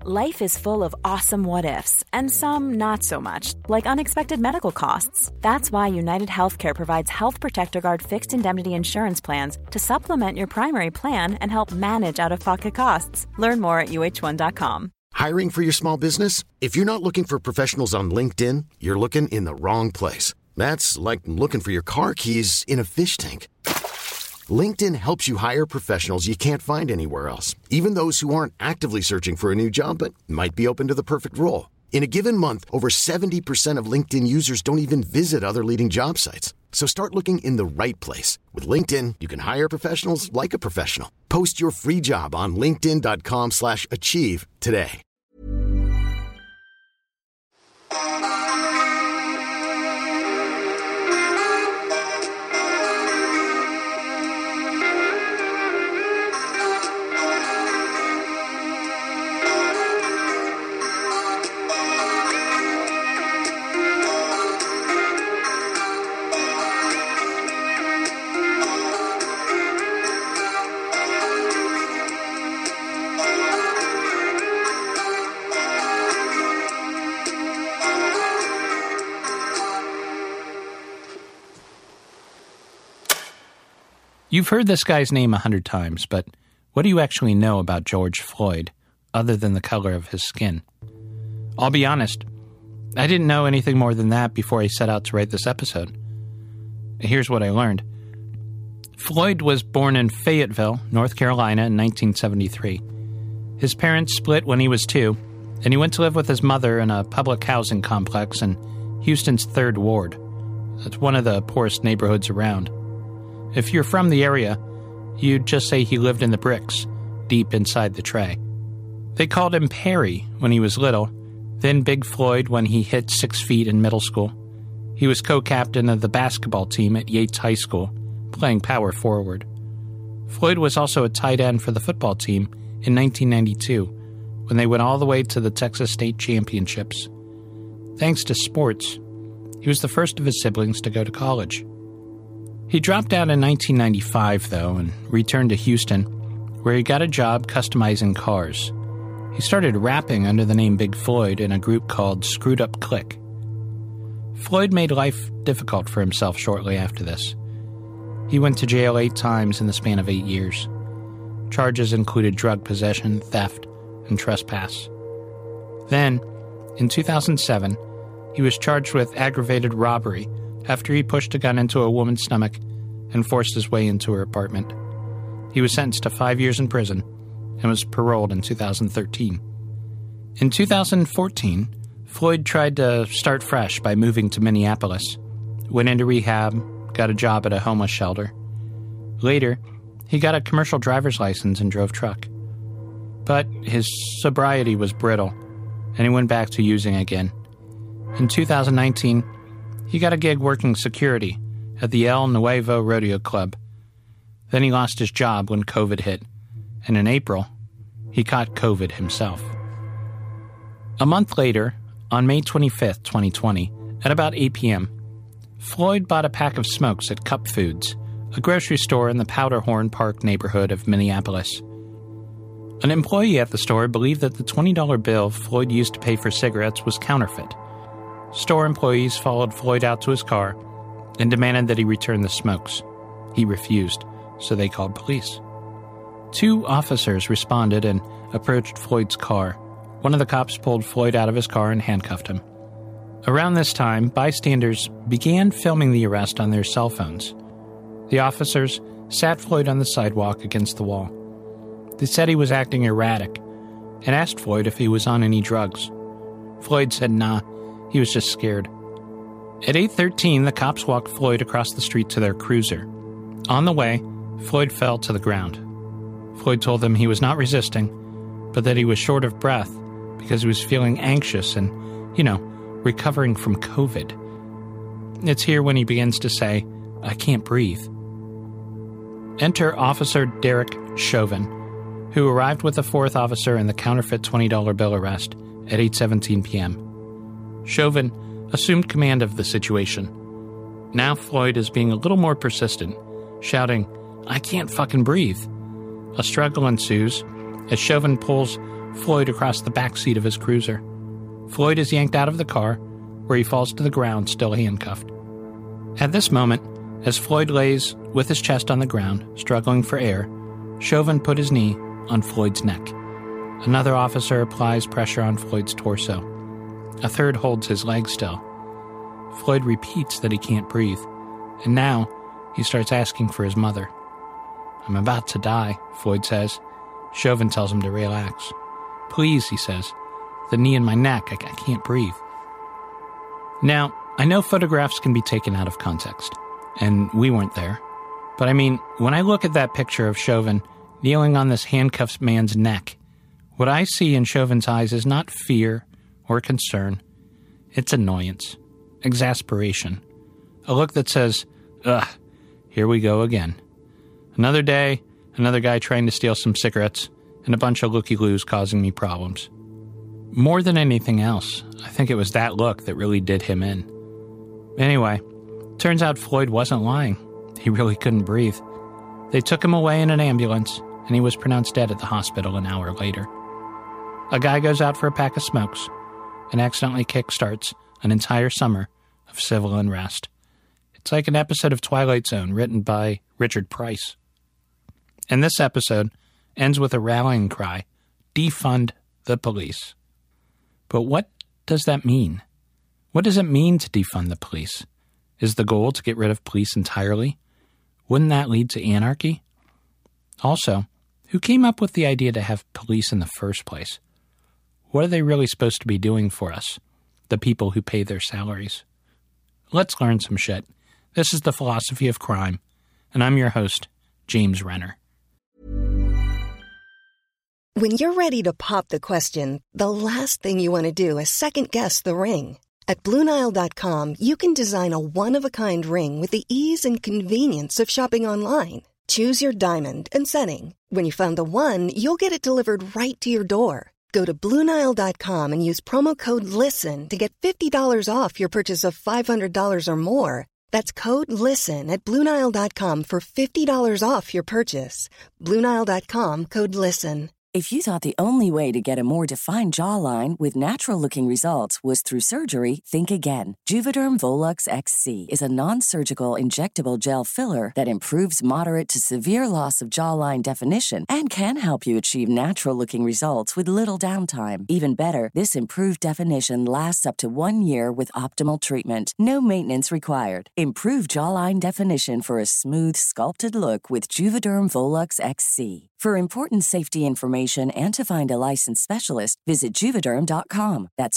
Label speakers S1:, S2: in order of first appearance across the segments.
S1: Life is full of awesome what-ifs, and some not so much, like unexpected medical costs. That's why United Healthcare provides Health Protector Guard fixed indemnity insurance plans to supplement your primary plan and help manage out-of-pocket costs. Learn more at uh1.com.
S2: Hiring for your small business? If you're not looking for professionals on LinkedIn, you're looking in the wrong place. That's like looking for your car keys in a fish tank. LinkedIn helps you hire professionals you can't find anywhere else, even those who aren't actively searching for a new job but might be open to the perfect role. In a given month, over 70% of LinkedIn users don't even visit other leading job sites. So start looking in the right place. With LinkedIn, you can hire professionals like a professional. Post your free job on linkedin.com/achieve today.
S3: You've heard this guy's name 100 times, but what do you actually know about George Floyd, other than the color of his skin? I'll be honest, I didn't know anything more than that before I set out to write this episode. Here's what I learned. Floyd was born in Fayetteville, North Carolina in 1973. His parents split when he was 2, and he went to live with his mother in a public housing complex in Houston's 3rd Ward. That's one of the poorest neighborhoods around. If you're from the area, you'd just say he lived in the bricks, deep inside the tray. They called him Perry when he was little, then Big Floyd when he hit 6 feet in middle school. He was co-captain of the basketball team at Yates High School, playing power forward. Floyd was also a tight end for the football team in 1992, when they went all the way to the Texas State Championships. Thanks to sports, he was the first of his siblings to go to college. He dropped out in 1995, though, and returned to Houston, where he got a job customizing cars. He started rapping under the name Big Floyd in a group called Screwed Up Click. Floyd made life difficult for himself shortly after this. He went to jail 8 times in the span of 8 years. Charges included drug possession, theft, and trespass. Then, in 2007, he was charged with aggravated robbery after he pushed a gun into a woman's stomach and forced his way into her apartment. He was sentenced to 5 years in prison and was paroled in 2013. In 2014, Floyd tried to start fresh by moving to Minneapolis, went into rehab, got a job at a homeless shelter. Later, he got a commercial driver's license and drove truck. But his sobriety was brittle, and he went back to using again. In 2019, he got a gig working security at the El Nuevo Rodeo Club. Then he lost his job when COVID hit, and in April, he caught COVID himself. A month later, on May 25th, 2020, at about 8 p.m., Floyd bought a pack of smokes at Cup Foods, a grocery store in the Powderhorn Park neighborhood of Minneapolis. An employee at the store believed that the $20 bill Floyd used to pay for cigarettes was counterfeit. Store employees followed Floyd out to his car and demanded that he return the smokes. He refused, so they called police. 2 officers responded and approached Floyd's car. One of the cops pulled Floyd out of his car and handcuffed him. Around this time, bystanders began filming the arrest on their cell phones. The officers sat Floyd on the sidewalk against the wall. They said he was acting erratic and asked Floyd if he was on any drugs. Floyd said nah. He was just scared. At 8:13, the cops walked Floyd across the street to their cruiser. On the way, Floyd fell to the ground. Floyd told them he was not resisting, but that he was short of breath because he was feeling anxious and, recovering from COVID. It's here when he begins to say, "I can't breathe." Enter Officer Derek Chauvin, who arrived with the 4th officer in the counterfeit $20 bill arrest at 8:17 p.m. Chauvin assumed command of the situation. Now Floyd is being a little more persistent, shouting, "I can't fucking breathe." A struggle ensues as Chauvin pulls Floyd across the back seat of his cruiser. Floyd is yanked out of the car, where he falls to the ground, still handcuffed. At this moment, as Floyd lays with his chest on the ground, struggling for air, Chauvin put his knee on Floyd's neck. Another officer applies pressure on Floyd's torso. A third holds his leg still. Floyd repeats that he can't breathe, and now he starts asking for his mother. "I'm about to die," Floyd says. Chauvin tells him to relax. "Please," he says. "The knee in my neck, I can't breathe." Now, I know photographs can be taken out of context, and we weren't there. But I mean, when I look at that picture of Chauvin kneeling on this handcuffed man's neck, what I see in Chauvin's eyes is not fear or concern. It's annoyance, exasperation, a look that says, "Ugh, here we go again. Another day, another guy trying to steal some cigarettes, and a bunch of looky-loos causing me problems." More than anything else, I think it was that look that really did him in. Anyway, turns out Floyd wasn't lying. He really couldn't breathe. They took him away in an ambulance, and he was pronounced dead at the hospital an hour later. A guy goes out for a pack of smokes and accidentally kickstarts an entire summer of civil unrest. It's like an episode of Twilight Zone written by Richard Price. And this episode ends with a rallying cry, "Defund the police." But what does that mean? What does it mean to defund the police? Is the goal to get rid of police entirely? Wouldn't that lead to anarchy? Also, who came up with the idea to have police in the first place? What are they really supposed to be doing for us, the people who pay their salaries? Let's learn some shit. This is The Philosophy of Crime, and I'm your host, James Renner.
S4: When you're ready to pop the question, the last thing you want to do is second-guess the ring. At BlueNile.com, you can design a one-of-a-kind ring with the ease and convenience of shopping online. Choose your diamond and setting. When you find the one, you'll get it delivered right to your door. Go to BlueNile.com and use promo code LISTEN to get $50 off your purchase of $500 or more. That's code LISTEN at BlueNile.com for $50 off your purchase. BlueNile.com, code LISTEN.
S5: If you thought the only way to get a more defined jawline with natural-looking results was through surgery, think again. Juvederm Volux XC is a non-surgical injectable gel filler that improves moderate to severe loss of jawline definition and can help you achieve natural-looking results with little downtime. Even better, this improved definition lasts up to 1 year with optimal treatment. No maintenance required. Improve jawline definition for a smooth, sculpted look with Juvederm Volux XC. For important safety information and to find a licensed specialist, visit Juvederm.com. That's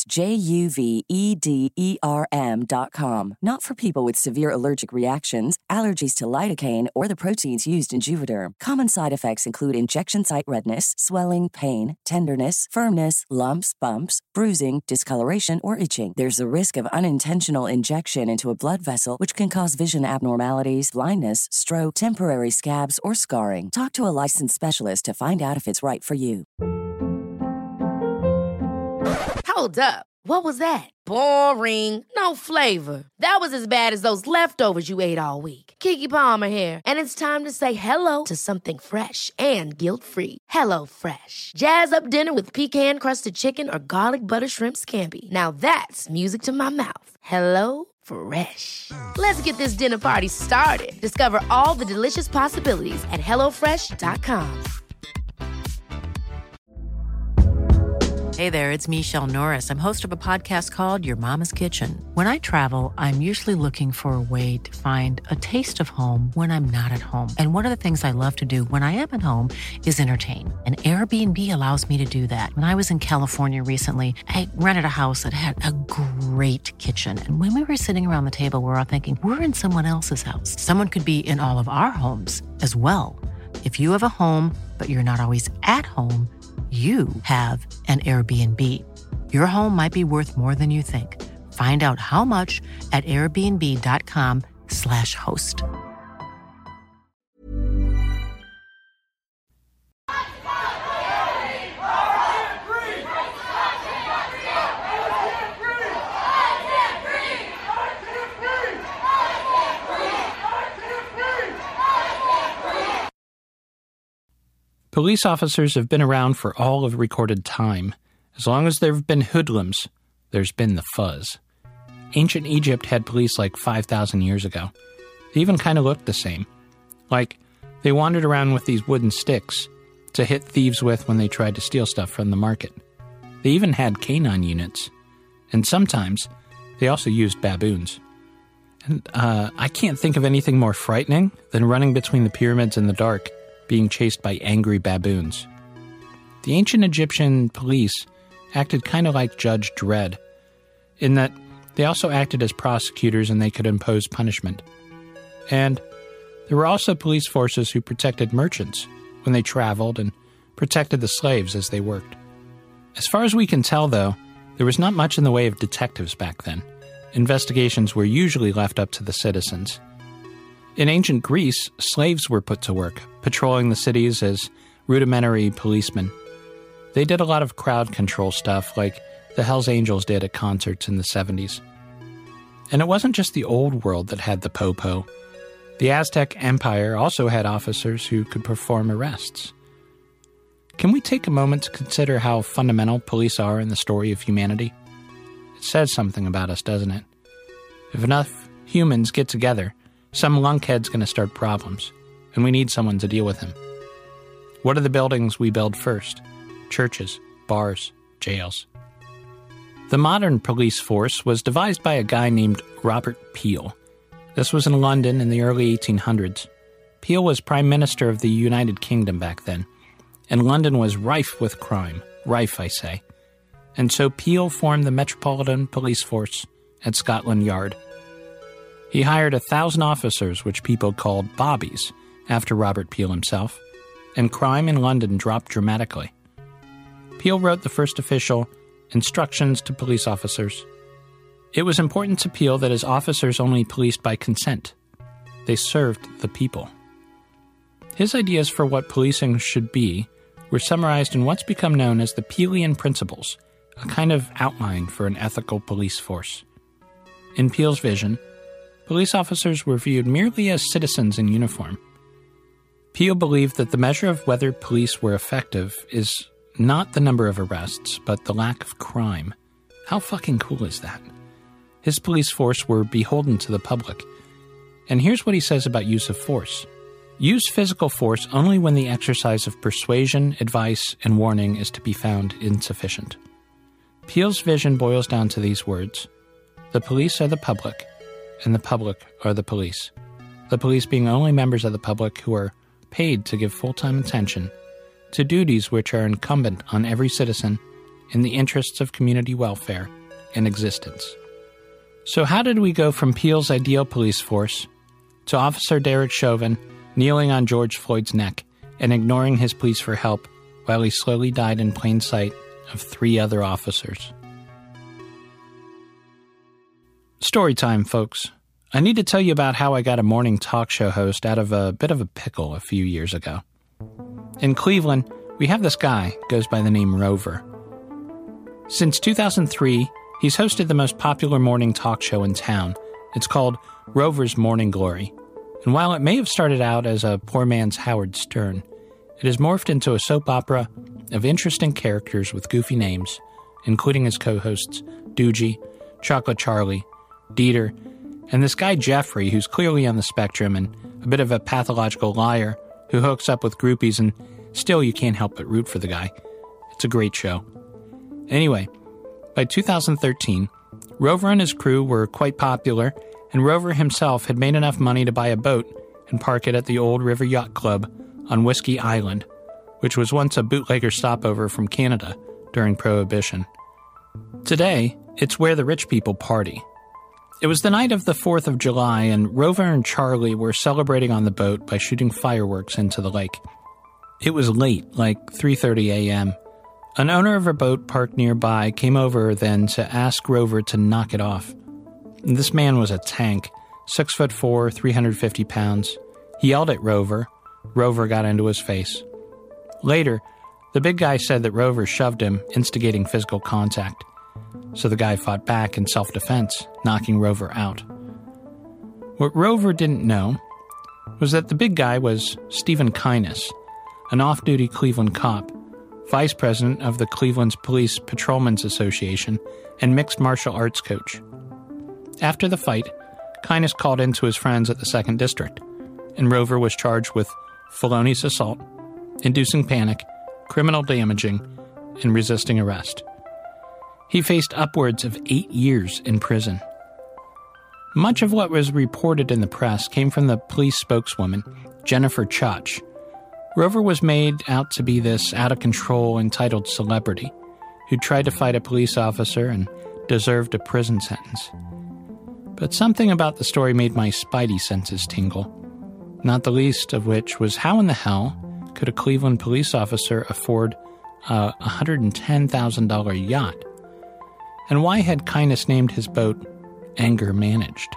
S5: JUVEDERM.com. Not for people with severe allergic reactions, allergies to lidocaine, or the proteins used in Juvederm. Common side effects include injection site redness, swelling, pain, tenderness, firmness, lumps, bumps, bruising, discoloration, or itching. There's a risk of unintentional injection into a blood vessel, which can cause vision abnormalities, blindness, stroke, temporary scabs, or scarring. Talk to a licensed specialist to find out if it's right for you.
S6: Hold up. What was that? Boring. No flavor. That was as bad as those leftovers you ate all week. Keke Palmer here, and it's time to say hello to something fresh and guilt-free. HelloFresh. Jazz up dinner with pecan-crusted chicken or garlic butter shrimp scampi. Now that's music to my mouth. HelloFresh. Let's get this dinner party started. Discover all the delicious possibilities at HelloFresh.com.
S7: Hey there, it's Michelle Norris. I'm host of a podcast called Your Mama's Kitchen. When I travel, I'm usually looking for a way to find a taste of home when I'm not at home. And one of the things I love to do when I am at home is entertain. And Airbnb allows me to do that. When I was in California recently, I rented a house that had a great kitchen. And when we were sitting around the table, we were all thinking, we're in someone else's house. Someone could be in all of our homes as well. If you have a home, but you're not always at home, you have an Airbnb. Your home might be worth more than you think. Find out how much at airbnb.com/host.
S3: Police officers have been around for all of recorded time. As long as there have been hoodlums, there's been the fuzz. Ancient Egypt had police like 5,000 years ago. They even kind of looked the same. Like, they wandered around with these wooden sticks to hit thieves with when they tried to steal stuff from the market. They even had canine units. And sometimes, they also used baboons. And I can't think of anything more frightening than running between the pyramids in the dark, being chased by angry baboons. The ancient Egyptian police acted kind of like Judge Dredd, in that they also acted as prosecutors and they could impose punishment. And there were also police forces who protected merchants when they traveled and protected the slaves as they worked. As far as we can tell, though, there was not much in the way of detectives back then. Investigations were usually left up to the citizens. In ancient Greece, slaves were put to work, patrolling the cities as rudimentary policemen. They did a lot of crowd control stuff like the Hells Angels did at concerts in the 70s. And it wasn't just the old world that had the popo. The Aztec Empire also had officers who could perform arrests. Can we take a moment to consider how fundamental police are in the story of humanity? It says something about us, doesn't it? If enough humans get together, some lunkhead's going to start problems, and we need someone to deal with him. What are the buildings we build first? Churches, bars, jails. The modern police force was devised by a guy named Robert Peel. This was in London in the early 1800s. Peel was Prime Minister of the United Kingdom back then, and London was rife with crime. Rife, I say. And so Peel formed the Metropolitan Police Force at Scotland Yard. He hired 1,000 officers, which people called bobbies, after Robert Peel himself, and crime in London dropped dramatically. Peel wrote the first official instructions to police officers. It was important to Peel that his officers only policed by consent. They served the people. His ideas for what policing should be were summarized in what's become known as the Peelian Principles, a kind of outline for an ethical police force. In Peel's vision, police officers were viewed merely as citizens in uniform. Peel believed that the measure of whether police were effective is not the number of arrests, but the lack of crime. How fucking cool is that? His police force were beholden to the public. And here's what he says about use of force. Use physical force only when the exercise of persuasion, advice, and warning is to be found insufficient. Peel's vision boils down to these words: the police are the public, and the public are the police. The police being only members of the public who are paid to give full-time attention to duties which are incumbent on every citizen in the interests of community welfare and existence. So how did we go from Peel's ideal police force to Officer Derek Chauvin kneeling on George Floyd's neck and ignoring his pleas for help while he slowly died in plain sight of 3 other officers? Story time, folks. I need to tell you about how I got a morning talk show host out of a bit of a pickle a few years ago. In Cleveland, we have this guy, goes by the name Rover. Since 2003, he's hosted the most popular morning talk show in town. It's called Rover's Morning Glory. And while it may have started out as a poor man's Howard Stern, it has morphed into a soap opera of interesting characters with goofy names, including his co-hosts Doogie, Chocolate Charlie, Dieter, and this guy Jeffrey, who's clearly on the spectrum and a bit of a pathological liar who hooks up with groupies, and still you can't help but root for the guy. It's a great show. Anyway, by 2013, Rover and his crew were quite popular, and Rover himself had made enough money to buy a boat and park it at the Old River Yacht Club on Whiskey Island, which was once a bootlegger stopover from Canada during Prohibition. Today, it's where the rich people party. It was the night of the 4th of July, and Rover and Charlie were celebrating on the boat by shooting fireworks into the lake. It was late, like 3:30 a.m. An owner of a boat parked nearby came over then to ask Rover to knock it off. This man was a tank, 6'4", 350 pounds. He yelled at Rover. Rover got into his face. Later, the big guy said that Rover shoved him, instigating physical contact. So the guy fought back in self-defense, knocking Rover out. What Rover didn't know was that the big guy was Stephen Kynes, an off-duty Cleveland cop, vice president of the Cleveland's Police Patrolmen's Association, and mixed martial arts coach. After the fight, Kynes called in to his friends at the 2nd District, and Rover was charged with felonious assault, inducing panic, criminal damaging, and resisting arrest. He faced upwards of 8 years in prison. Much of what was reported in the press came from the police spokeswoman, Jennifer Chach. Rover was made out to be this out-of-control, entitled celebrity who tried to fight a police officer and deserved a prison sentence. But something about the story made my spidey senses tingle, not the least of which was how in the hell could a Cleveland police officer afford a $110,000 yacht? And why had Kynes named his boat Anger Managed?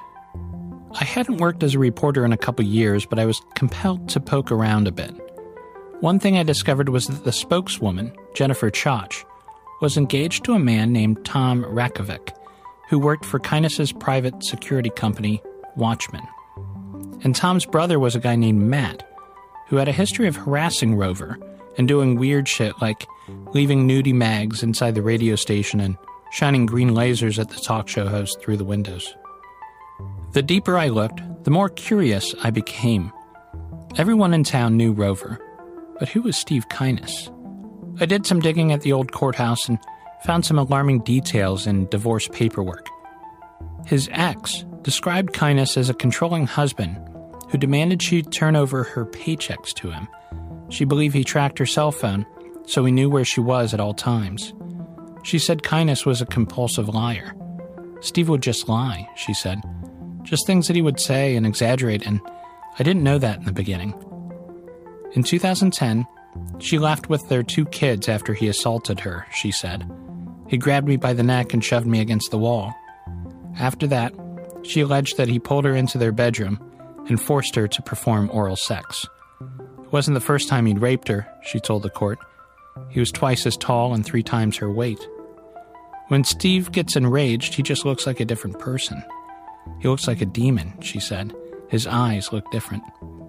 S3: I hadn't worked as a reporter in a couple years, but I was compelled to poke around a bit. One thing I discovered was that the spokeswoman, Jennifer Chach, was engaged to a man named Tom Rakovic, who worked for Kynes' private security company, Watchman. And Tom's brother was a guy named Matt, who had a history of harassing Rover and doing weird shit like leaving nudie mags inside the radio station and shining green lasers at the talk show host through the windows. The deeper I looked, the more curious I became. Everyone in town knew Rover, but who was Steve Kynes? I did some digging at the old courthouse and found some alarming details in divorce paperwork. His ex described Kynes as a controlling husband who demanded she turn over her paychecks to him. She believed he tracked her cell phone, so he knew where she was at all times. She said Kynes was a compulsive liar. Steve would just lie, she said. Just things that he would say and exaggerate, and I didn't know that in the beginning. In 2010, she left with their 2 kids after he assaulted her, she said. He grabbed me by the neck and shoved me against the wall. After that, she alleged that he pulled her into their bedroom and forced her to perform oral sex. It wasn't the first time he'd raped her, she told the court. He was twice as tall and 3 times her weight. When Steve gets enraged, he just looks like a different person. He looks like a demon, she said. His eyes look different.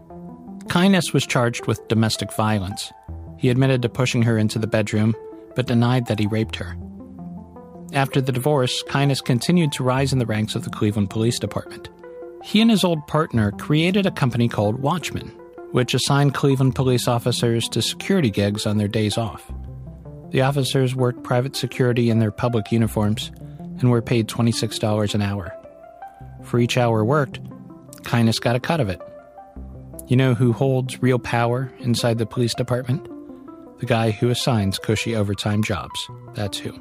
S3: Kynes was charged with domestic violence. He admitted to pushing her into the bedroom, but denied that he raped her. After the divorce, Kynes continued to rise in the ranks of the Cleveland Police Department. He and his old partner created a company called Watchman, which assigned Cleveland police officers to security gigs on their days off. The officers worked private security in their public uniforms and were paid $26 an hour. For each hour worked, Kynes got a cut of it. You know who holds real power inside the police department? The guy who assigns cushy overtime jobs. That's who.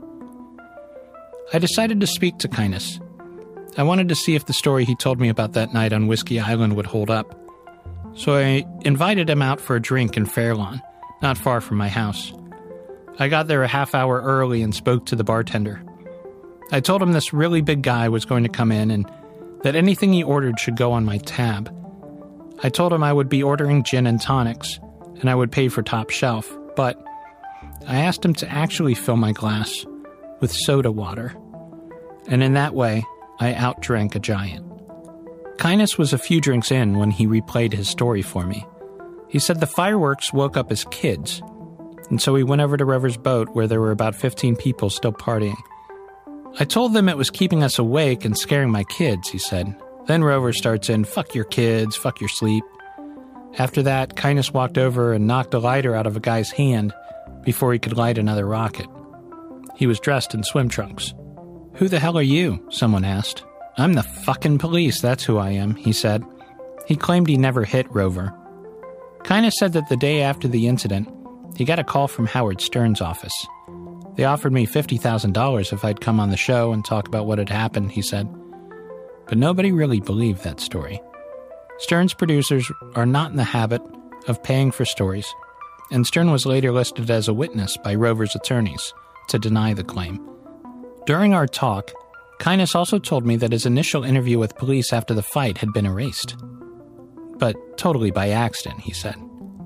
S3: I decided to speak to Kynes. I wanted to see if the story he told me about that night on Whiskey Island would hold up. So I invited him out for a drink in Fairlawn, not far from my house. I got there a half hour early and spoke to the bartender. I told him this really big guy was going to come in and that anything he ordered should go on my tab. I told him I would be ordering gin and tonics, and I would pay for top shelf, but I asked him to actually fill my glass with soda water. And in that way, I outdrank a giant. Kynes was a few drinks in when he replayed his story for me. He said the fireworks woke up his kids, and so he went over to Rover's boat where there were about 15 people still partying. I told them it was keeping us awake and scaring my kids, he said. Then Rover starts in, fuck your kids, fuck your sleep. After that, Kynes walked over and knocked a lighter out of a guy's hand before he could light another rocket. He was dressed in swim trunks. Who the hell are you? Someone asked. I'm the fucking police, that's who I am, he said. He claimed he never hit Rover. Kynes said that the day after the incident, he got a call from Howard Stern's office. They offered me $50,000 if I'd come on the show and talk about what had happened, he said. But nobody really believed that story. Stern's producers are not in the habit of paying for stories, and Stern was later listed as a witness by Rover's attorneys to deny the claim. During our talk, Kynes also told me that his initial interview with police after the fight had been erased. But totally by accident, he said.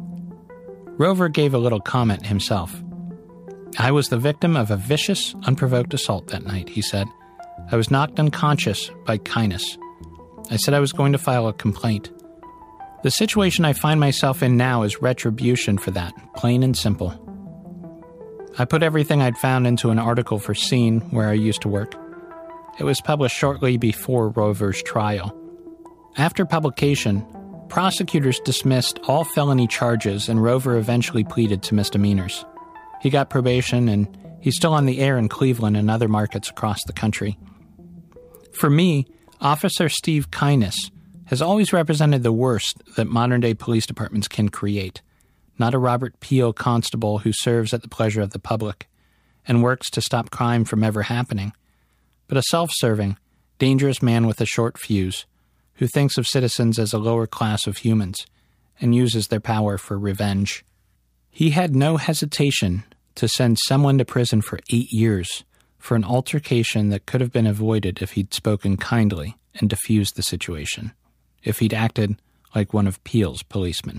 S3: Rover gave a little comment himself. I was the victim of a vicious, unprovoked assault that night, he said. I was knocked unconscious by Kynes. I said I was going to file a complaint. The situation I find myself in now is retribution for that, plain and simple. I put everything I'd found into an article for Scene, where I used to work. It was published shortly before Rover's trial. After publication, prosecutors dismissed all felony charges and Rover eventually pleaded to misdemeanors. He got probation and he's still on the air in Cleveland and other markets across the country. For me, Officer Steve Kynes has always represented the worst that modern-day police departments can create, not a Robert Peel constable who serves at the pleasure of the public and works to stop crime from ever happening, but a self-serving, dangerous man with a short fuse who thinks of citizens as a lower class of humans and uses their power for revenge. He had no hesitation to send someone to prison for 8 years for an altercation that could have been avoided if he'd spoken kindly and diffused the situation, if he'd acted like one of Peel's policemen.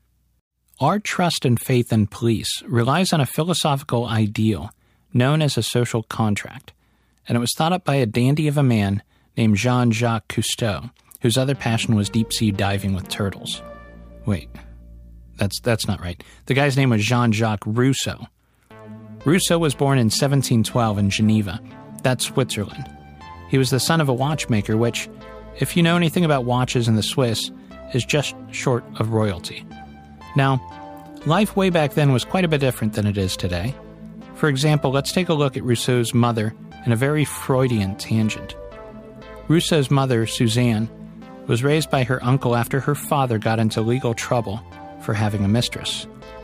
S3: Our trust and faith in police relies on a philosophical ideal known as a social contract, and it was thought up by a dandy of a man named Jean-Jacques Cousteau, whose other passion was deep-sea diving with turtles. Wait, that's not right. The guy's name was Jean-Jacques Rousseau. Rousseau was born in 1712 in Geneva. That's Switzerland. He was the son of a watchmaker, which, if you know anything about watches in the Swiss, is just short of royalty. Now, life way back then was quite a bit different than it is today. For example, let's take a look at Rousseau's mother in a very Freudian tangent. Rousseau's mother, Suzanne, was raised by her uncle after her father got into legal trouble for having a mistress.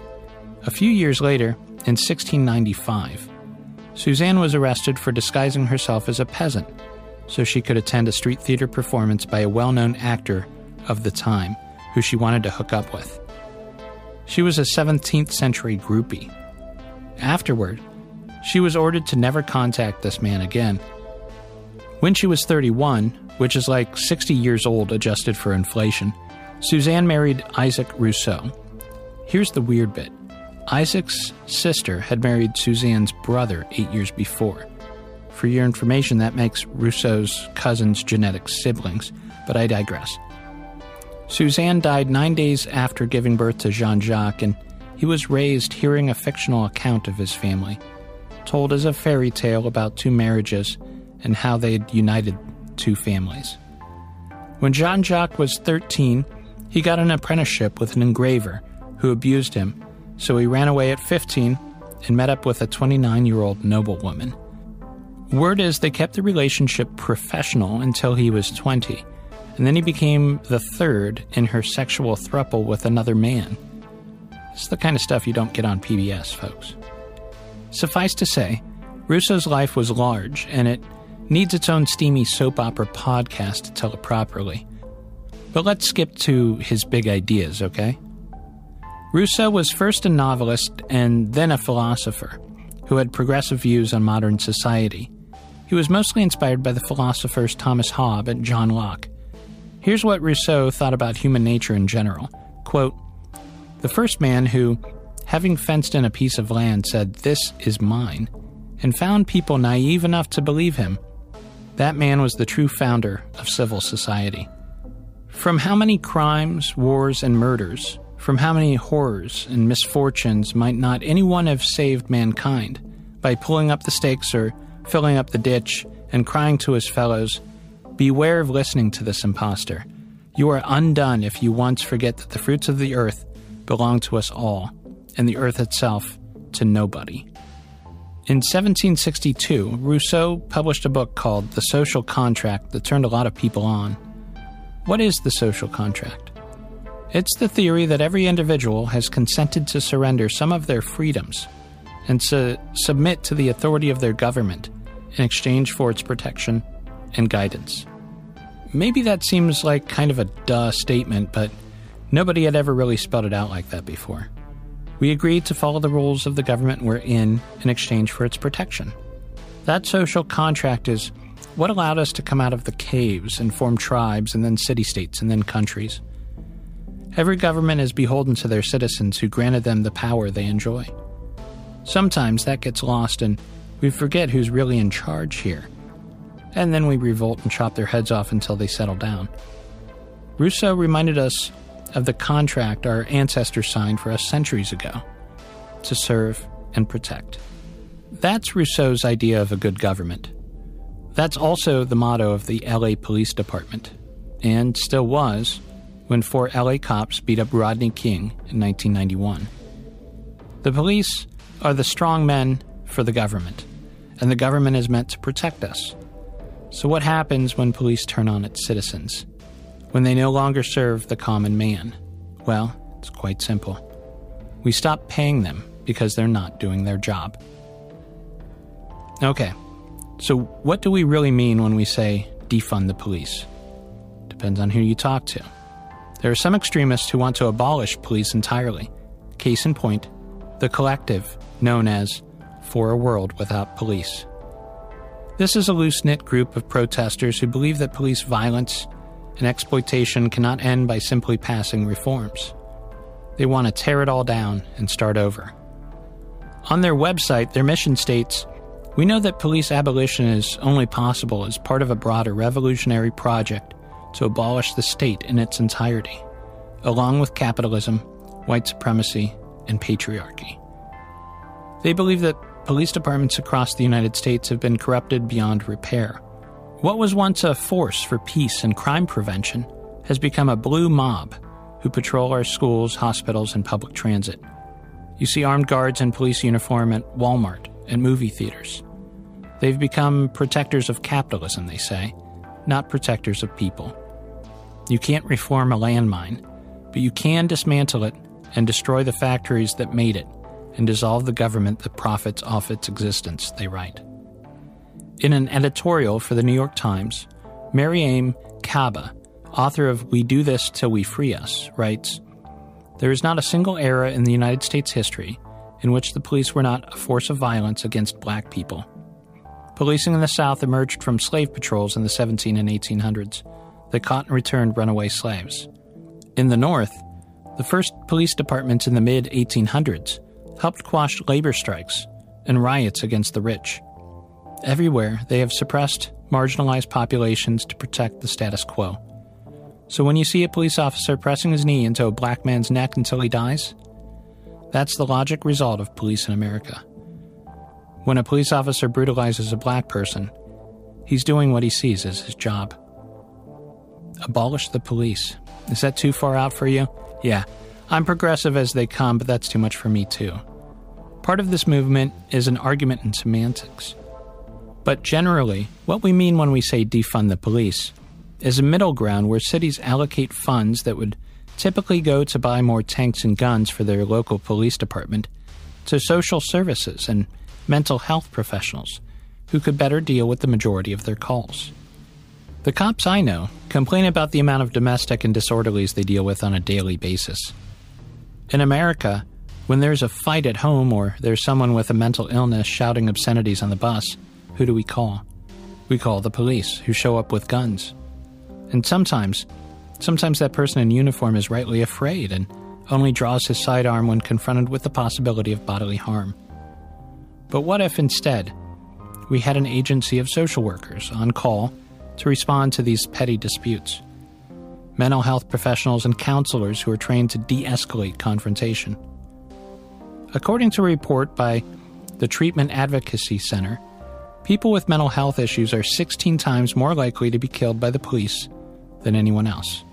S3: A few years later, in 1695, Suzanne was arrested for disguising herself as a peasant so she could attend a street theater performance by a well-known actor of the time who she wanted to hook up with. She was a 17th century groupie. Afterward, she was ordered to never contact this man again. When she was 31, which is like 60 years old adjusted for inflation, Suzanne married Isaac Rousseau. Here's the weird bit. Isaac's sister had married Suzanne's brother 8 years before. For your information, that makes Rousseau's cousins genetic siblings, but I digress. Suzanne died 9 days after giving birth to Jean-Jacques, and he was raised hearing a fictional account of his family, told as a fairy tale about two marriages and how they had united two families. When Jean-Jacques was 13, he got an apprenticeship with an engraver who abused him, so he ran away at 15 and met up with a 29-year-old noblewoman. Word is they kept the relationship professional until he was 20, and then he became the third in her sexual throuple with another man. This is the kind of stuff you don't get on PBS, folks. Suffice to say, Rousseau's life was large, and it needs its own steamy soap opera podcast to tell it properly. But let's skip to his big ideas, okay? Rousseau was first a novelist and then a philosopher who had progressive views on modern society. He was mostly inspired by the philosophers Thomas Hobbes and John Locke. Here's what Rousseau thought about human nature in general. Quote, "The first man who, having fenced in a piece of land, said, 'This is mine,' and found people naive enough to believe him, that man was the true founder of civil society. From how many crimes, wars, and murders, from how many horrors and misfortunes might not any one have saved mankind by pulling up the stakes or filling up the ditch and crying to his fellows, 'Beware of listening to this impostor. You are undone if you once forget that the fruits of the earth belong to us all, and the earth itself to nobody.'" In 1762, Rousseau published a book called The Social Contract that turned a lot of people on. What is the social contract? It's the theory that every individual has consented to surrender some of their freedoms and to submit to the authority of their government in exchange for its protection and guidance. Maybe that seems like kind of a duh statement, but nobody had ever really spelled it out like that before. We agreed to follow the rules of the government we're in exchange for its protection. That social contract is what allowed us to come out of the caves and form tribes and then city-states and then countries. Every government is beholden to their citizens who granted them the power they enjoy. Sometimes that gets lost and we forget who's really in charge here. And then we revolt and chop their heads off until they settle down. Rousseau reminded us of the contract our ancestors signed for us centuries ago, to serve and protect. That's Rousseau's idea of a good government. That's also the motto of the LA Police Department, and still was when 4 LA cops beat up Rodney King in 1991. The police are the strong men for the government, and the government is meant to protect us. So what happens when police turn on its citizens? When they no longer serve the common man? Well, it's quite simple. We stop paying them because they're not doing their job. Okay, so what do we really mean when we say defund the police? Depends on who you talk to. There are some extremists who want to abolish police entirely. Case in point, the collective known as For a World Without Police. This is a loose-knit group of protesters who believe that police violence and exploitation cannot end by simply passing reforms. They want to tear it all down and start over. On their website, their mission states, "We know that police abolition is only possible as part of a broader revolutionary project to abolish the state in its entirety, along with capitalism, white supremacy, and patriarchy." They believe that police departments across the United States have been corrupted beyond repair. What was once a force for peace and crime prevention has become a blue mob who patrol our schools, hospitals, and public transit. You see armed guards in police uniform at Walmart and movie theaters. They've become protectors of capitalism, they say, not protectors of people. You can't reform a landmine, but you can dismantle it and destroy the factories that made it and dissolve the government that profits off its existence, they write. In an editorial for the New York Times, Maryam Kaba, author of We Do This Till We Free Us, writes, "There is not a single era in the United States history in which the police were not a force of violence against black people. Policing in the South emerged from slave patrols in the 17 and 1800s that caught and returned runaway slaves. In the North, the first police departments in the mid-1800s helped quash labor strikes and riots against the rich. Everywhere, they have suppressed marginalized populations to protect the status quo. So when you see a police officer pressing his knee into a black man's neck until he dies, that's the logic result of police in America. When a police officer brutalizes a black person, he's doing what he sees as his job." Abolish the police. Is that too far out for you? Yeah, I'm progressive as they come, but that's too much for me too. Part of this movement is an argument in semantics. But generally, what we mean when we say defund the police is a middle ground where cities allocate funds that would typically go to buy more tanks and guns for their local police department to social services and mental health professionals who could better deal with the majority of their calls. The cops I know complain about the amount of domestic and disorderlies they deal with on a daily basis. In America, when there's a fight at home or there's someone with a mental illness shouting obscenities on the bus, who do we call? We call the police, who show up with guns. And sometimes that person in uniform is rightly afraid and only draws his sidearm when confronted with the possibility of bodily harm. But what if instead we had an agency of social workers on call to respond to these petty disputes? Mental health professionals and counselors who are trained to de-escalate confrontation. According to a report by the Treatment Advocacy Center, people with mental health issues are 16 times more likely to be killed by the police than anyone else.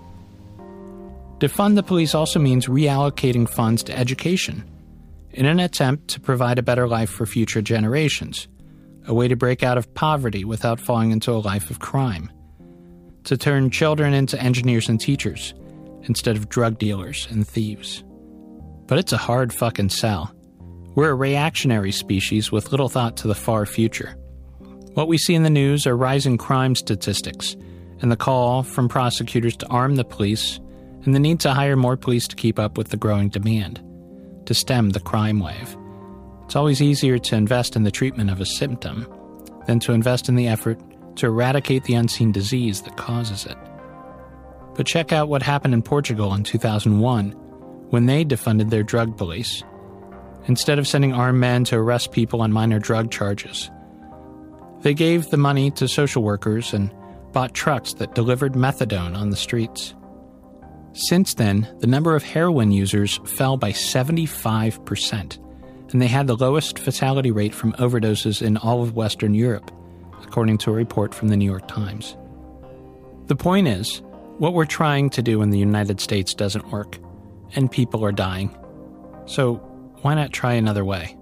S3: Defund the police also means reallocating funds to education in an attempt to provide a better life for future generations, a way to break out of poverty without falling into a life of crime, to turn children into engineers and teachers instead of drug dealers and thieves. But it's a hard fucking sell. We're a reactionary species with little thought to the far future. What we see in the news are rising crime statistics and the call from prosecutors to arm the police and the need to hire more police to keep up with the growing demand, to stem the crime wave. It's always easier to invest in the treatment of a symptom than to invest in the effort to eradicate the unseen disease that causes it. But check out what happened in Portugal in 2001 when they defunded their drug police. Instead of sending armed men to arrest people on minor drug charges, they gave the money to social workers and bought trucks that delivered methadone on the streets. Since then, the number of heroin users fell by 75%, and they had the lowest fatality rate from overdoses in all of Western Europe, according to a report from the New York Times. The point is, what we're trying to do in the United States doesn't work, and people are dying. So why not try another way?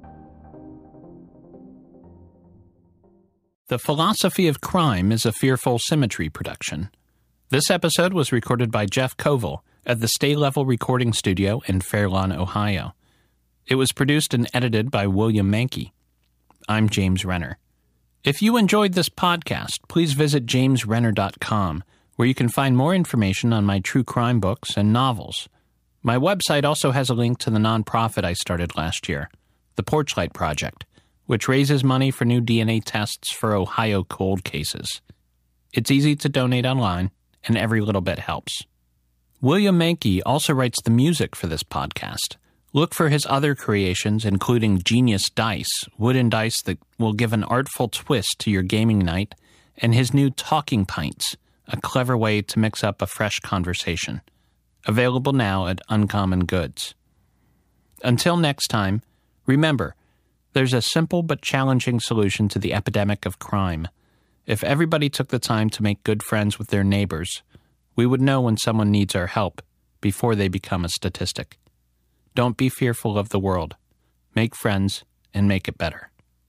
S3: The Philosophy of Crime is a Fearful Symmetry production. This episode was recorded by Jeff Koval at the Stay Level Recording Studio in Fairlawn, Ohio. It was produced and edited by William Mankey. I'm James Renner. If you enjoyed this podcast, please visit jamesrenner.com, where you can find more information on my true crime books and novels. My website also has a link to the nonprofit I started last year, the Porchlight Project, which raises money for new DNA tests for Ohio cold cases. It's easy to donate online, and every little bit helps. William Mankey also writes the music for this podcast. Look for his other creations, including Genius Dice, wooden dice that will give an artful twist to your gaming night, and his new Talking Pints, a clever way to mix up a fresh conversation. Available now at Uncommon Goods. Until next time, remember, there's a simple but challenging solution to the epidemic of crime. If everybody took the time to make good friends with their neighbors, we would know when someone needs our help before they become a statistic. Don't be fearful of the world. Make friends and make it better.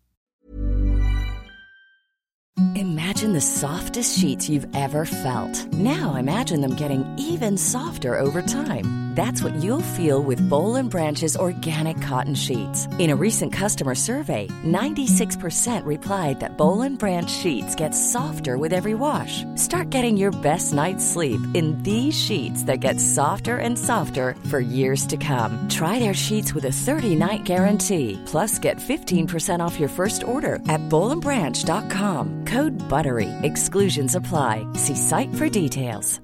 S5: Imagine the softest sheets you've ever felt. Now imagine them getting even softer over time. That's what you'll feel with Boll & Branch's organic cotton sheets. In a recent customer survey, 96% replied that Boll & Branch sheets get softer with every wash. Start getting your best night's sleep in these sheets that get softer and softer for years to come. Try their sheets with a 30-night guarantee. Plus, get 15% off your first order at bollandbranch.com. Code BUTTERY. Exclusions apply. See site for details.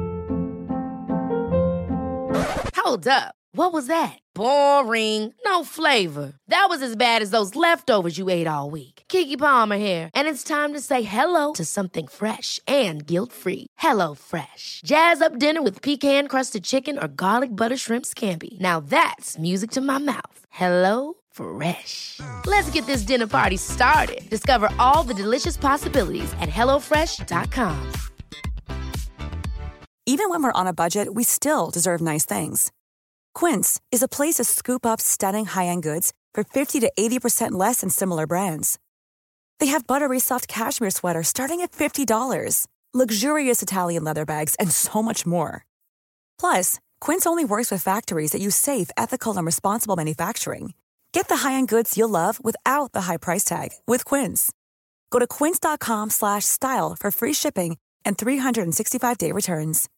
S6: Hold up. What was that? Boring. No flavor. That was as bad as those leftovers you ate all week. Keke Palmer here, and it's time to say hello to something fresh and guilt-free. Hello Fresh. Jazz up dinner with pecan-crusted chicken or garlic butter shrimp scampi. Now that's music to my mouth. Hello Fresh. Let's get this dinner party started. Discover all the delicious possibilities at HelloFresh.com.
S8: Even when we're on a budget, we still deserve nice things. Quince is a place to scoop up stunning high-end goods for 50 to 80% less than similar brands. They have buttery soft cashmere sweaters starting at $50, luxurious Italian leather bags, and so much more. Plus, Quince only works with factories that use safe, ethical, and responsible manufacturing. Get the high-end goods you'll love without the high price tag with Quince. Go to quince.com/style for free shipping and 365-day returns.